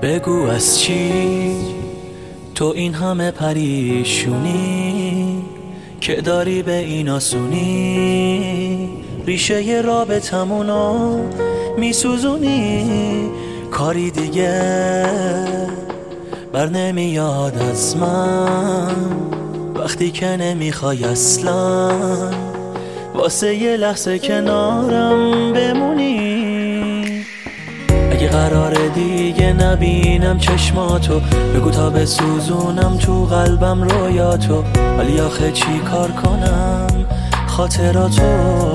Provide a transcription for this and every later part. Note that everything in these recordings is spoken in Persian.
بگو از چی تو این همه پریشونی که داری به این آسونی ریشه ی رابطمونو میسوزونی کاری دیگه بر نمیاد از من وقتی که نمیخوای اصلا واسه یه لحظه کنارم بمونی اگه قراره دیگه نبینم چشماتو بگو تا بسوزونم تو قلبم رویاتو ولی آخه چی کار کنم خاطراتو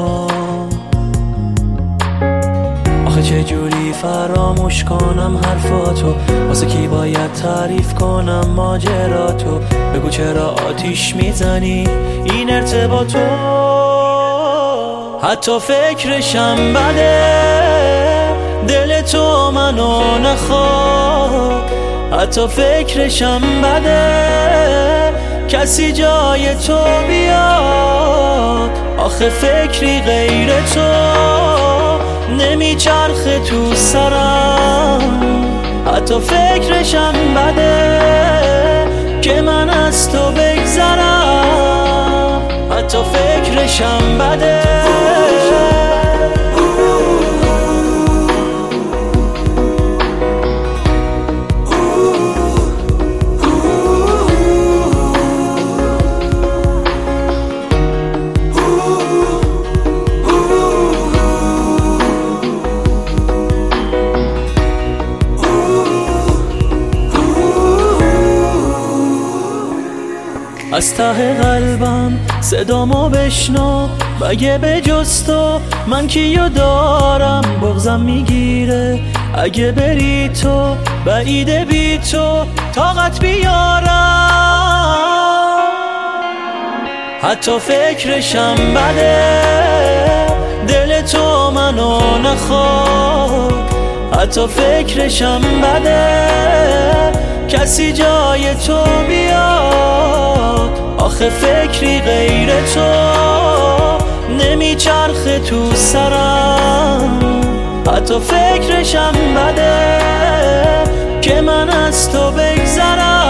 آخه چجوری فراموش کنم حرفاتو واسه کی باید تعریف کنم ماجراتو بگو چرا آتیش میزنی این ارتباطو حتی فکرشم بده دل تو منو نخواد حتی فکرشم بده کسی جای تو بیاد آخه فکری غیر تو نمیچرخه تو سرم حتی فکرشم بده که من از تو بگذرم حتی فکرشم بده از ته قلبم صدامو بشنو مگه به جز تو من کیو دارم بغضم میگیره اگه بری تو بعیده بی تو طاقت بیارم حتی فکرشم بده دل تو منو نخواد حتی فکرشم بده کسی جای تو بیاد آخه فکری غیر تو نمیچرخه تو سرم حتی فکرشم بده که من از تو بگذرم